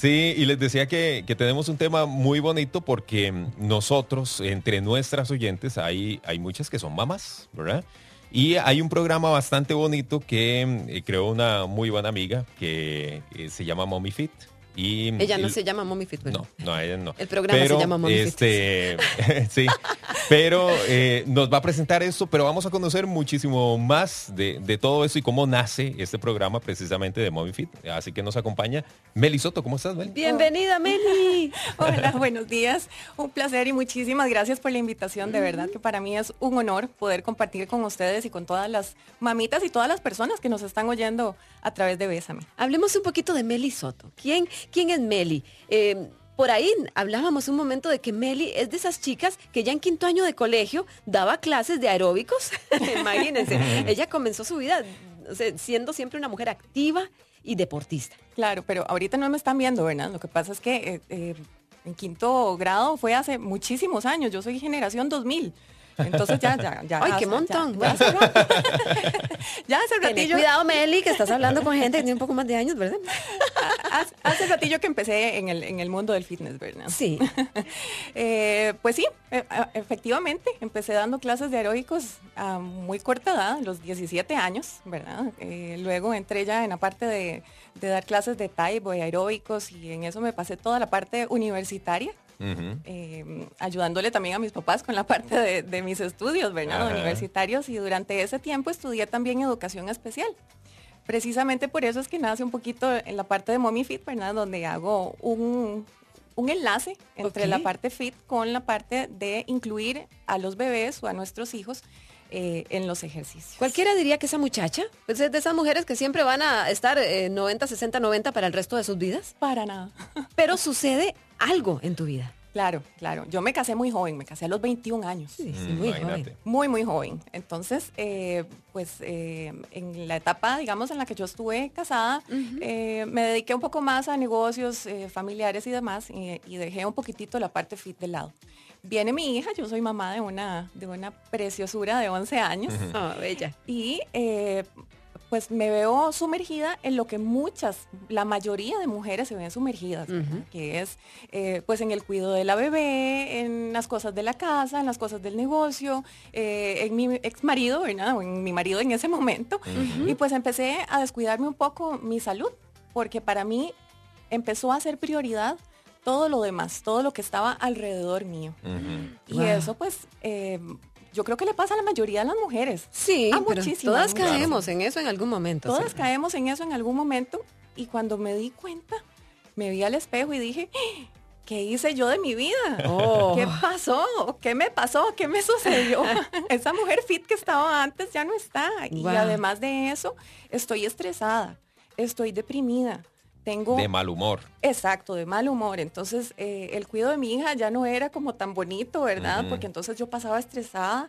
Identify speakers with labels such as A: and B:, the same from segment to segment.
A: Sí, y les decía que tenemos un tema muy bonito porque nosotros, entre nuestras oyentes, hay muchas que son mamás, ¿verdad? Y hay un programa bastante bonito que creó una muy buena amiga que se llama Mommy Fit. Y
B: ella no se llama Mommy Fit, ¿verdad?
A: No, ella no.
B: El programa se llama Mommy Fit.
A: Sí, pero nos va a presentar esto, pero vamos a conocer muchísimo más de todo eso y cómo nace este programa precisamente de Mommy Fit. Así que nos acompaña Meli Soto. ¿Cómo estás, Meli?
B: Bienvenida, Meli.
C: Hola, buenos días. Un placer y muchísimas gracias por la invitación. De verdad que para mí es un honor poder compartir con ustedes y con todas las mamitas y todas las personas que nos están oyendo a través de Bésame.
B: Hablemos un poquito de Meli Soto. ¿Quién es Meli? Por ahí hablábamos un momento de que Meli es de esas chicas que ya en 5º año de colegio daba clases de aeróbicos. Imagínense, ella comenzó su vida, o sea, siendo siempre una mujer activa y deportista.
C: Claro, pero ahorita no me están viendo, ¿verdad? Lo que pasa es que en 5º grado fue hace muchísimos años. Yo soy generación 2000. Entonces ya.
B: ¡Ay, qué montón!
C: Ya hace ratillo.
B: Ten cuidado, Meli, que estás hablando con gente que tiene un poco más de años, ¿verdad?
C: Hace ratillo que empecé en el mundo del fitness, ¿verdad?
B: Sí.
C: Pues sí, efectivamente, empecé dando clases de aeróbicos a muy corta edad, a los 17 años, ¿verdad? Luego entré ya en la parte de dar clases de Taekwondo, aeróbicos, y en eso me pasé toda la parte universitaria. Ayudándole también a mis papás con la parte de mis estudios, ¿verdad? Universitarios, y durante ese tiempo estudié también educación especial. Precisamente por eso es que nace un poquito en la parte de Mommy Fit, ¿verdad? Donde hago un enlace entre la parte fit con la parte de incluir a los bebés o a nuestros hijos en los ejercicios.
B: Cualquiera diría que esa muchacha pues es de esas mujeres que siempre van a estar 90, 60, 90 para el resto de sus vidas.
C: Para nada.
B: Pero sucede algo en tu vida.
C: Claro. Yo me casé muy joven, me casé a los 21 años.
B: Sí, muy joven.
C: Muy joven. Entonces, en la etapa, digamos, en la que yo estuve casada, me dediqué un poco más a negocios familiares y demás, y dejé un poquitito la parte fit de lado. Viene mi hija, yo soy mamá de una preciosura de 11 años.
B: Bella.
C: Y pues me veo sumergida en lo que la mayoría de mujeres se ven sumergidas, que es pues en el cuidado de la bebé, en las cosas de la casa, en las cosas del negocio, en mi ex marido, ¿verdad? O en mi marido en ese momento. Y pues empecé a descuidarme un poco mi salud, porque para mí empezó a ser prioridad todo lo demás, todo lo que estaba alrededor mío. Y eso pues yo creo que le pasa a la mayoría de las mujeres.
B: Sí, pero todas caemos en eso en algún momento.
C: Todas caemos en eso en algún momento, y cuando me di cuenta, me vi al espejo y dije, ¿qué hice yo de mi vida? ¿Qué pasó? ¿Qué me pasó? ¿Qué me sucedió? Esa mujer fit que estaba antes ya no está. Y además de eso, estoy estresada, estoy deprimida. De
A: mal humor.
C: Exacto, de mal humor. Entonces, el cuidado de mi hija ya no era como tan bonito, ¿verdad? Porque entonces yo pasaba estresada.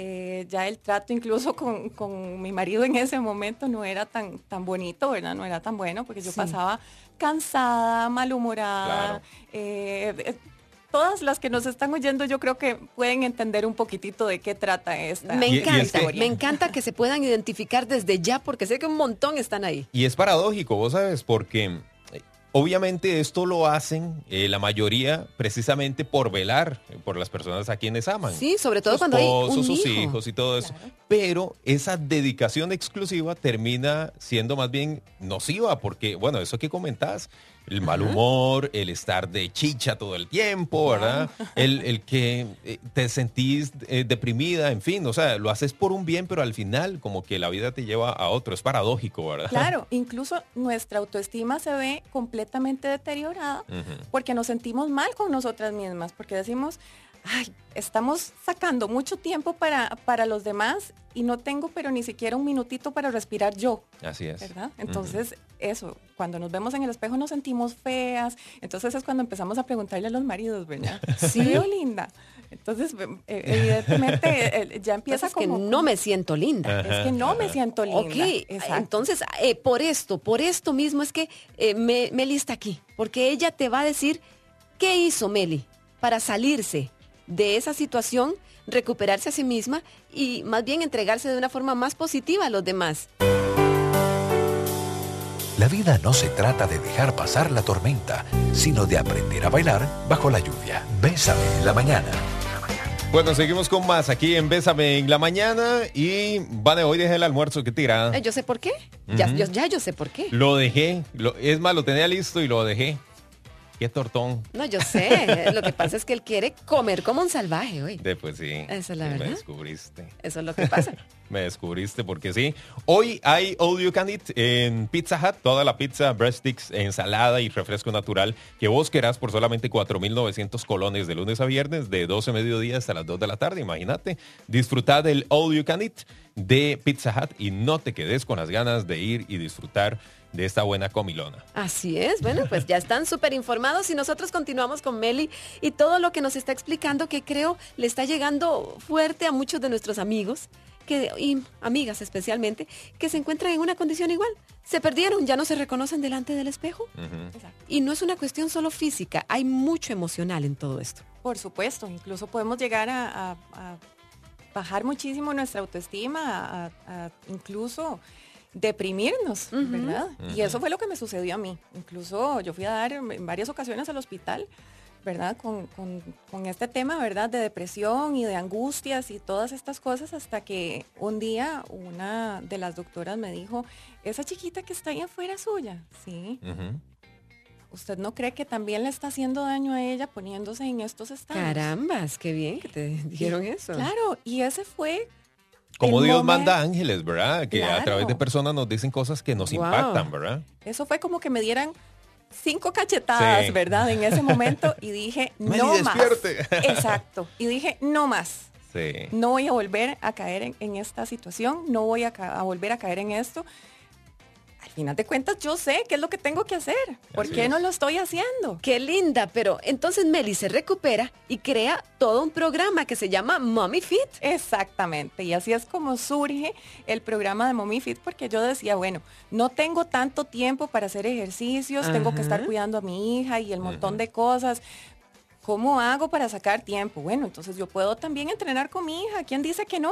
C: Ya el trato incluso con mi marido en ese momento no era tan bonito, ¿verdad? No era tan bueno, porque yo pasaba cansada, malhumorada. Claro. Todas las que nos están oyendo, yo creo que pueden entender un poquitito de qué trata esta.
B: Me encanta que se puedan identificar desde ya, porque sé que un montón están ahí.
A: Y es paradójico, vos sabes, porque obviamente esto lo hacen la mayoría precisamente por velar por las personas a quienes aman.
B: Sí, sobre todo cuando hay un hijo.
A: Sus hijos y todo eso. Claro. Pero esa dedicación exclusiva termina siendo más bien nociva, porque, bueno, eso que comentás, el mal humor, el estar de chicha todo el tiempo, ¿verdad? El que te sentís deprimida, en fin, o sea, lo haces por un bien, pero al final como que la vida te lleva a otro, es paradójico, ¿verdad?
C: Claro, incluso nuestra autoestima se ve completamente deteriorada porque nos sentimos mal con nosotras mismas, porque decimos, ay, estamos sacando mucho tiempo para los demás y no tengo pero ni siquiera un minutito para respirar yo.
A: Así es.
C: ¿Verdad? Entonces, eso, cuando nos vemos en el espejo nos sentimos feas, entonces es cuando empezamos a preguntarle a los maridos, ¿verdad? Sí. ¿Me veo linda? Entonces, evidentemente, ya empieza
B: entonces, como... Es que no me siento linda.
C: Es que no me siento linda.
B: Ok, exacto. Entonces, por esto mismo es que Meli está aquí, porque ella te va a decir qué hizo Meli para salirse de esa situación, recuperarse a sí misma y más bien entregarse de una forma más positiva a los demás.
D: La vida no se trata de dejar pasar la tormenta, sino de aprender a bailar bajo la lluvia. Bésame en la mañana.
A: Bueno, seguimos con más aquí en Bésame en la mañana. Y Vane, hoy dejé el almuerzo, ¿qué tira?
B: Yo sé por qué. Yo sé por qué.
A: Lo dejé, es más, lo tenía listo y lo dejé. Qué tortón.
B: No, yo sé. Lo que pasa es que él quiere comer como un salvaje hoy.
A: Pues sí.
B: Esa es la
A: Me
B: verdad.
A: descubriste.
B: Eso es lo que pasa.
A: Me descubriste porque sí. Hoy hay All You Can Eat en Pizza Hut. Toda la pizza, breadsticks, ensalada y refresco natural que vos querás por solamente 4,900 colones de lunes a viernes, de 12 mediodía hasta las 2 de la tarde. Imagínate. Disfrutar del All You Can Eat de Pizza Hut y no te quedes con las ganas de ir y disfrutar de esta buena comilona.
B: Así es. Bueno, pues ya están súper informados y nosotros continuamos con Meli y todo lo que nos está explicando que creo le está llegando fuerte a muchos de nuestros amigos y amigas especialmente, que se encuentran en una condición igual. Se perdieron, ya no se reconocen delante del espejo. Y no es una cuestión solo física, hay mucho emocional en todo esto.
C: Por supuesto, incluso podemos llegar a bajar muchísimo nuestra autoestima, a incluso deprimirnos, ¿verdad? Y eso fue lo que me sucedió a mí. Incluso yo fui a dar en varias ocasiones al hospital, ¿verdad? Con este tema, ¿verdad? De depresión y de angustias y todas estas cosas, hasta que un día una de las doctoras me dijo, esa chiquita que está ahí afuera es suya, ¿sí? ¿Usted no cree que también le está haciendo daño a ella poniéndose en estos estados?
B: Carambas, qué bien que te dijeron eso.
C: Claro, y ese fue...
A: Como Dios manda ángeles, ¿verdad? Que
C: claro.
A: A través de personas nos dicen cosas que nos impactan, ¿verdad?
C: Eso fue como que me dieran 5 cachetadas, sí, ¿verdad? En ese momento y dije, no más. Exacto. Y dije, no más.
A: Sí.
C: No voy a volver a caer en esta situación, no voy a volver a caer en esto. Al final de cuentas, yo sé qué es lo que tengo que hacer. ¿Por qué no lo estoy haciendo?
B: Qué linda, pero entonces Meli se recupera y crea todo un programa que se llama Mommy Fit.
C: Exactamente, y así es como surge el programa de Mommy Fit, porque yo decía, bueno, no tengo tanto tiempo para hacer ejercicios, tengo que estar cuidando a mi hija y el montón de cosas. ¿Cómo hago para sacar tiempo? Bueno, entonces yo puedo también entrenar con mi hija. ¿Quién dice que no?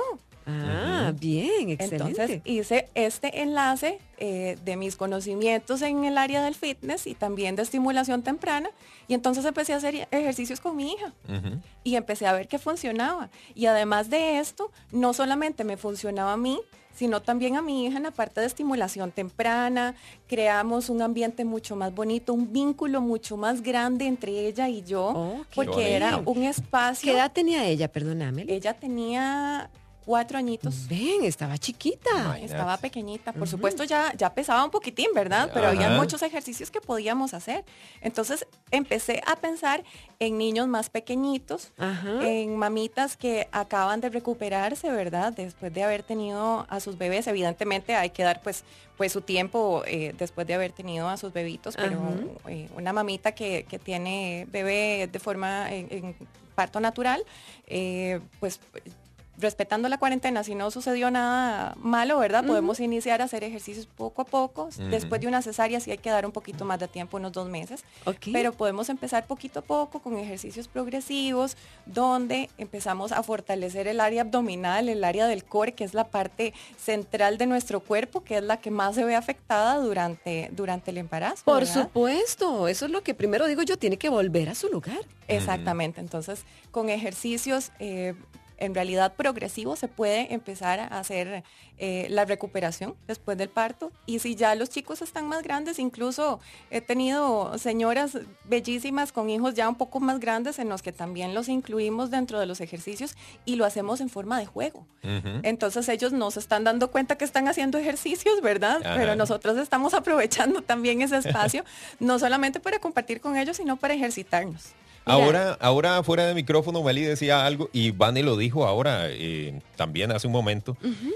B: Bien, excelente.
C: Entonces hice este enlace de mis conocimientos en el área del fitness y también de estimulación temprana. Y entonces empecé a hacer ejercicios con mi hija. Y empecé a ver que funcionaba. Y además de esto, no solamente me funcionaba a mí, sino también a mi hija en la parte de estimulación temprana. Creamos un ambiente mucho más bonito, un vínculo mucho más grande entre ella y yo, porque era un espacio.
B: ¿Qué edad tenía ella, perdóname?
C: Ella tenía 4 añitos.
B: Ven, estaba chiquita.
C: Imagínate. Estaba pequeñita. Por supuesto ya pesaba un poquitín, ¿verdad? Pero había muchos ejercicios que podíamos hacer. Entonces empecé a pensar en niños más pequeñitos, en mamitas que acaban de recuperarse, ¿verdad? Después de haber tenido a sus bebés. Evidentemente hay que dar pues su tiempo después de haber tenido a sus bebitos, pero una mamita que tiene bebé de forma en parto natural, pues respetando la cuarentena, si no sucedió nada malo, ¿verdad? Podemos iniciar a hacer ejercicios poco a poco. Después de una cesárea sí hay que dar un poquito más de tiempo, unos 2 meses. Pero podemos empezar poquito a poco con ejercicios progresivos, donde empezamos a fortalecer el área abdominal, el área del core, que es la parte central de nuestro cuerpo, que es la que más se ve afectada durante el embarazo.
B: Por
C: ¿verdad?
B: supuesto, eso es lo que primero digo yo, tiene que volver a su lugar.
C: Exactamente, entonces con ejercicios en realidad progresivo se puede empezar a hacer la recuperación después del parto. Y si ya los chicos están más grandes, incluso he tenido señoras bellísimas con hijos ya un poco más grandes en los que también los incluimos dentro de los ejercicios y lo hacemos en forma de juego. Entonces ellos no se están dando cuenta que están haciendo ejercicios, ¿verdad? Pero nosotros estamos aprovechando también ese espacio, no solamente para compartir con ellos, sino para ejercitarnos.
A: Ahora fuera de micrófono, Meli decía algo, y Vane lo dijo ahora también hace un momento.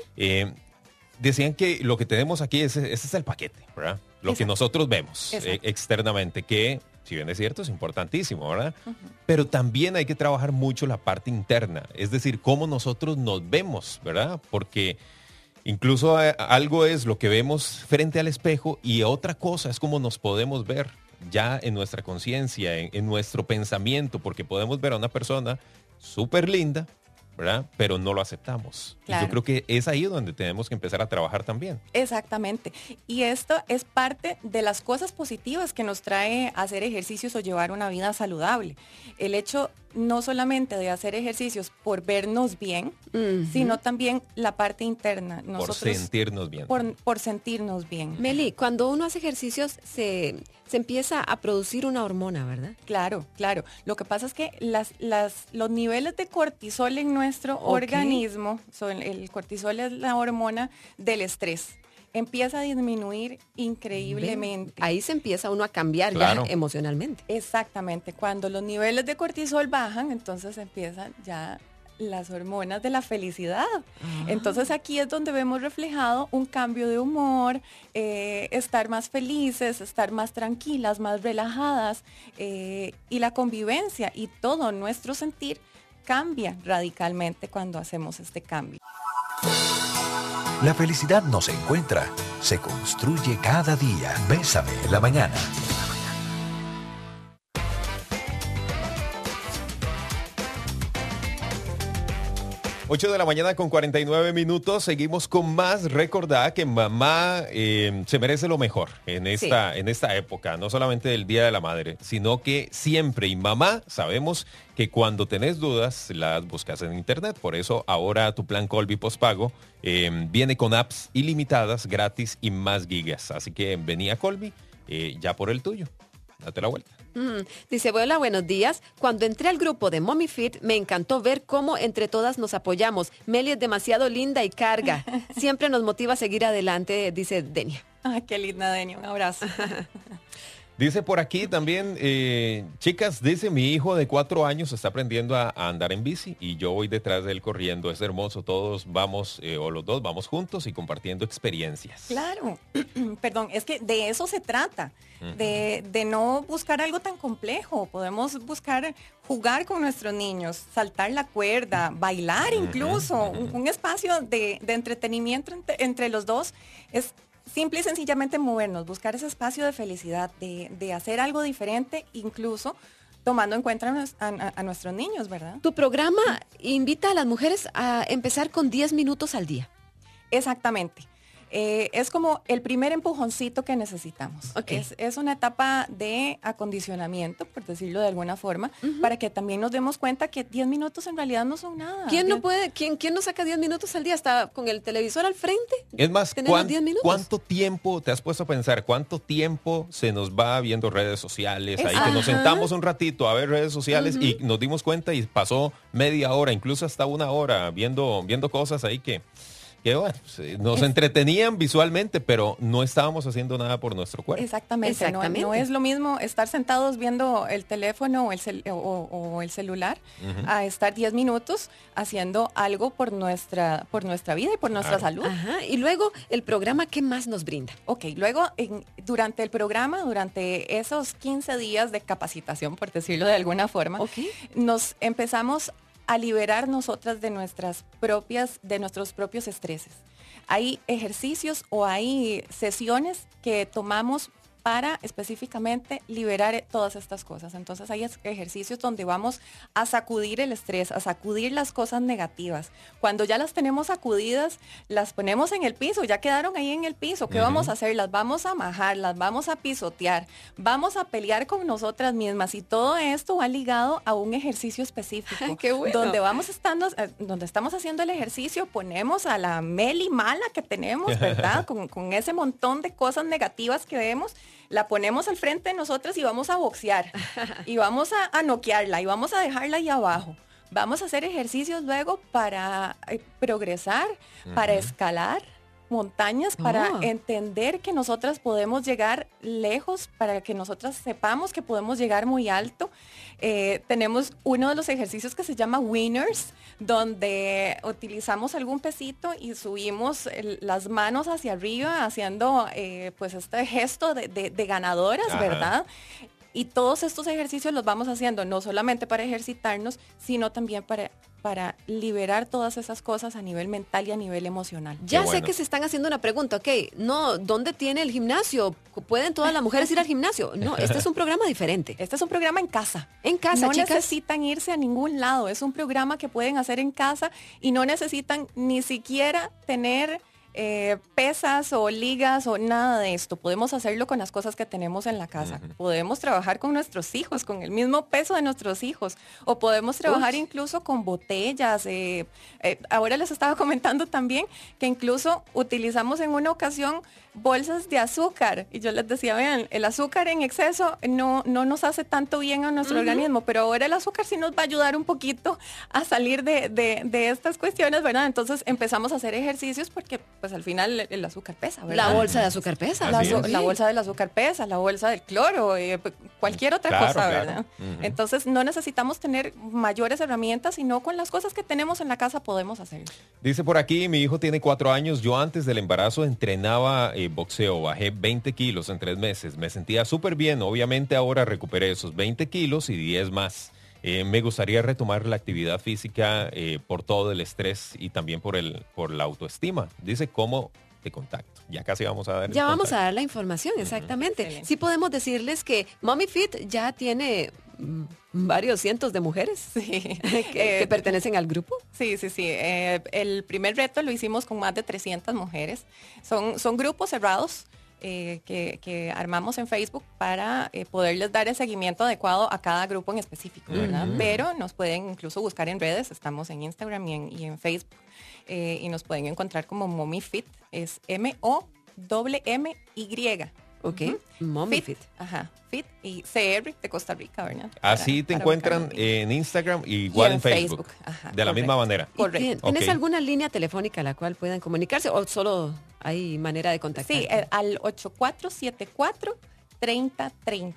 A: Decían que lo que tenemos aquí, ese es el paquete, ¿verdad? Lo que nosotros vemos externamente, que si bien es cierto, es importantísimo, ¿verdad? Pero también hay que trabajar mucho la parte interna, es decir, cómo nosotros nos vemos, ¿verdad? Porque incluso algo es lo que vemos frente al espejo y otra cosa es cómo nos podemos ver ya en nuestra conciencia, en nuestro pensamiento, porque podemos ver a una persona súper linda, ¿verdad? Pero no lo aceptamos.
C: Claro.
A: Y yo creo que es ahí donde tenemos que empezar a trabajar también.
C: Exactamente. Y esto es parte de las cosas positivas que nos trae hacer ejercicios o llevar una vida saludable. El hecho no solamente de hacer ejercicios por vernos bien, sino también la parte interna.
A: Por sentirnos bien.
C: Por sentirnos bien.
B: Meli, cuando uno hace ejercicios se empieza a producir una hormona, ¿verdad?
C: Claro, claro. Lo que pasa es que los niveles de cortisol en nuestro organismo, el cortisol es la hormona del estrés, empieza a disminuir increíblemente.
B: Ahí se empieza uno a cambiar ya emocionalmente.
C: Exactamente. Cuando los niveles de cortisol bajan, entonces empiezan ya las hormonas de la felicidad. Entonces aquí es donde vemos reflejado un cambio de humor, estar más felices, estar más tranquilas, más relajadas, y la convivencia y todo nuestro sentir cambia radicalmente cuando hacemos este cambio.
D: La felicidad no se encuentra, se construye cada día. Bésame en la mañana.
A: 8 de la mañana con 49 minutos. Seguimos con más. Recordad que mamá se merece lo mejor en esta época. No solamente el Día de la Madre, sino que siempre. Y mamá, sabemos que cuando tenés dudas, las buscas en internet. Por eso ahora tu plan Colby postpago viene con apps ilimitadas, gratis y más gigas. Así que vení a Colby ya por el tuyo. Date la vuelta.
B: Dice, hola, buenos días. Cuando entré al grupo de Mommy Fit, me encantó ver cómo entre todas nos apoyamos. Meli es demasiado linda y carga. Siempre nos motiva a seguir adelante, dice Denia.
C: Ay, qué linda, Denia. Un abrazo.
A: Dice por aquí también, chicas, dice mi hijo de 4 años está aprendiendo a andar en bici y yo voy detrás de él corriendo. Es hermoso, todos vamos, o los dos vamos juntos y compartiendo experiencias.
C: Claro, perdón, es que de eso se trata, de no buscar algo tan complejo. Podemos buscar jugar con nuestros niños, saltar la cuerda, bailar incluso, un espacio de entretenimiento entre los dos. Es simple y sencillamente movernos, buscar ese espacio de felicidad, de hacer algo diferente, incluso tomando en cuenta a nuestros niños, ¿verdad?
B: Tu programa invita a las mujeres a empezar con 10 minutos al día.
C: Exactamente. Es como el primer empujoncito que necesitamos.
B: Okay.
C: Es una etapa de acondicionamiento, por decirlo de alguna forma, para que también nos demos cuenta que 10 minutos en realidad no son nada.
B: ¿Quién no saca 10 minutos al día? ¿Está con el televisor al frente?
A: Es más,
B: 10 minutos.
A: ¿cuánto tiempo te has puesto a pensar? ¿Cuánto tiempo se nos va viendo redes sociales? Ahí que nos sentamos un ratito a ver redes sociales y nos dimos cuenta y pasó media hora, incluso hasta 1 hora viendo cosas ahí que bueno, nos entretenían visualmente, pero no estábamos haciendo nada por nuestro cuerpo.
C: Exactamente. No es lo mismo estar sentados viendo el teléfono o el celular a estar 10 minutos haciendo algo por nuestra vida y por nuestra salud.
B: Ajá. Y luego, el programa, ¿qué más nos brinda?
C: Ok, luego durante el programa, durante esos 15 días de capacitación, por decirlo de alguna forma, nos empezamos a liberar nosotras de nuestros propios estreses. Hay ejercicios o hay sesiones que tomamos para específicamente liberar todas estas cosas. Entonces hay ejercicios donde vamos a sacudir el estrés, a sacudir las cosas negativas. Cuando ya las tenemos sacudidas, las ponemos en el piso, ya quedaron ahí en el piso. ¿Qué vamos a hacer? Las vamos a majar, las vamos a pisotear, vamos a pelear con nosotras mismas y todo esto va ligado a un ejercicio específico.
B: Ay, qué bueno.
C: Donde estamos haciendo el ejercicio, ponemos a la Meli mala que tenemos, ¿verdad? con ese montón de cosas negativas que vemos, la ponemos al frente de nosotras y vamos a boxear y vamos a noquearla y vamos a dejarla ahí abajo. Vamos a hacer ejercicios luego para progresar, para escalar montañas, para entender que nosotras podemos llegar lejos, para que nosotras sepamos que podemos llegar muy alto. Tenemos uno de los ejercicios que se llama Winners, donde utilizamos algún pesito y subimos las manos hacia arriba haciendo pues este gesto de ganadoras, ¿verdad? Y todos estos ejercicios los vamos haciendo no solamente para ejercitarnos, sino también para liberar todas esas cosas a nivel mental y a nivel emocional.
B: Ya
A: bueno.
B: sé que se están haciendo una pregunta, ok, no, ¿dónde tiene el gimnasio? ¿Pueden todas las mujeres ir al gimnasio? No, este es un programa diferente.
C: Este es un programa en casa.
B: En casa,
C: no
B: chicas.
C: necesitan irse a ningún lado. Es un programa que pueden hacer en casa y no necesitan ni siquiera tener pesas o ligas o nada de esto. Podemos hacerlo con las cosas que tenemos en la casa. Podemos trabajar con nuestros hijos, con el mismo peso de nuestros hijos. O podemos trabajar incluso con botellas. Ahora les estaba comentando también que incluso utilizamos en una ocasión bolsas de azúcar. Y yo les decía, vean, el azúcar en exceso no nos hace tanto bien a nuestro organismo, pero ahora el azúcar sí nos va a ayudar un poquito a salir de estas cuestiones, ¿verdad? Entonces empezamos a hacer ejercicios porque pues al final el azúcar pesa, ¿verdad?
B: La bolsa de azúcar pesa.
C: La bolsa del azúcar pesa, la bolsa del cloro, cualquier otra cosa, ¿verdad? Entonces no necesitamos tener mayores herramientas, sino con las cosas que tenemos en la casa podemos hacerlo.
A: Dice por aquí, mi hijo tiene 4 años, yo antes del embarazo entrenaba boxeo, bajé 20 kilos en 3 meses, me sentía súper bien, obviamente ahora recuperé esos 20 kilos y 10 más. Me gustaría retomar la actividad física por todo el estrés y también por la autoestima. Dice, ¿cómo te contacto? Ya casi vamos a dar
B: Ya vamos a dar la información, exactamente.
C: Excelente.
B: Sí podemos decirles que Mommy Fit ya tiene varios cientos de mujeres que pertenecen al grupo.
C: Sí. El primer reto lo hicimos con más de 300 mujeres. Son grupos cerrados que armamos en Facebook para poderles dar el seguimiento adecuado a cada grupo en específico, ¿verdad? Pero nos pueden incluso buscar en redes, estamos en Instagram y en Facebook, y nos pueden encontrar como Mommy Fit, es MOMMY.
B: Ok, Mommy Fit.
C: Ajá, Fit y CR de Costa Rica, ¿verdad?
A: Así te
C: Para
A: encuentran
C: buscarlo.
A: en Instagram y igual
C: Y
A: en Facebook.
C: Ajá,
A: de la misma manera.
C: Correcto.
B: ¿Tienes
A: Ok.
B: alguna línea telefónica a la cual puedan comunicarse o solo hay manera de contactar?
C: Sí, al 8474-3030.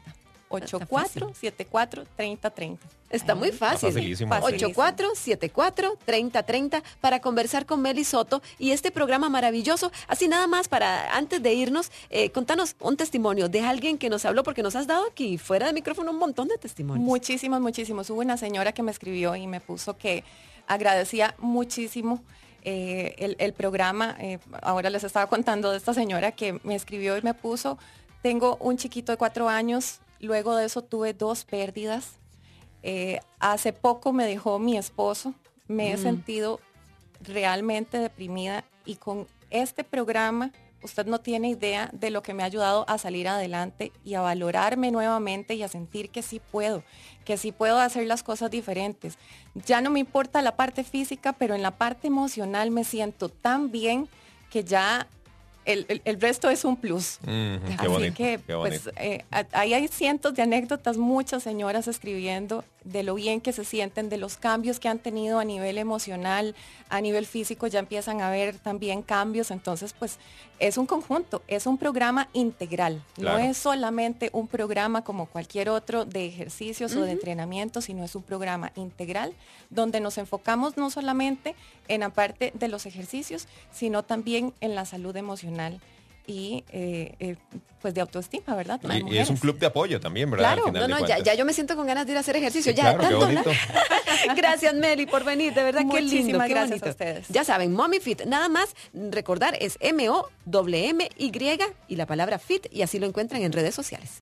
C: 8474-3030.
B: Está muy fácil.
A: facilísimo.
B: 8474-3030 para conversar con Meli Soto y este programa maravilloso. Así nada más para, antes de irnos, contanos un testimonio de alguien que nos habló, porque nos has dado aquí fuera de micrófono un montón de testimonios.
C: Muchísimos. Hubo una señora que me escribió y me puso que agradecía muchísimo el programa. Ahora les estaba contando de esta señora que me escribió y me puso, tengo un chiquito de 4 años, luego de eso tuve 2 pérdidas. Hace poco me dejó mi esposo, me he sentido realmente deprimida y con este programa usted no tiene idea de lo que me ha ayudado a salir adelante y a valorarme nuevamente y a sentir que sí puedo hacer las cosas diferentes. Ya no me importa la parte física, pero en la parte emocional me siento tan bien que ya el resto es un plus.
A: Qué
C: Así
A: bonito,
C: que,
A: qué bonito.
C: pues, ahí hay cientos de anécdotas, muchas señoras escribiendo de lo bien que se sienten, de los cambios que han tenido a nivel emocional, a nivel físico, ya empiezan a ver también cambios. Entonces, pues, es un conjunto, es un programa integral.
A: Claro.
C: No es solamente un programa como cualquier otro de ejercicios o de entrenamiento, sino es un programa integral donde nos enfocamos no solamente en la parte de los ejercicios, sino también en la salud emocional y pues de autoestima, ¿verdad? Las
A: Y es
C: mujeres.
A: un club de apoyo también, ¿verdad?
C: Claro,
A: Al final
B: No,
A: de
B: ya
A: cuentas.
B: yo me siento con ganas de ir a hacer ejercicio.
A: Sí,
B: ya,
A: claro, qué
B: tanto
A: bonito.
B: Gracias, Meli, por venir. De verdad, qué lindo.
C: Muchísimas
B: Qué
C: gracias
B: bonito.
C: a ustedes.
B: Ya saben, Mommy Fit. Nada más recordar, es MOMMY y la palabra fit, y así lo encuentran en redes sociales.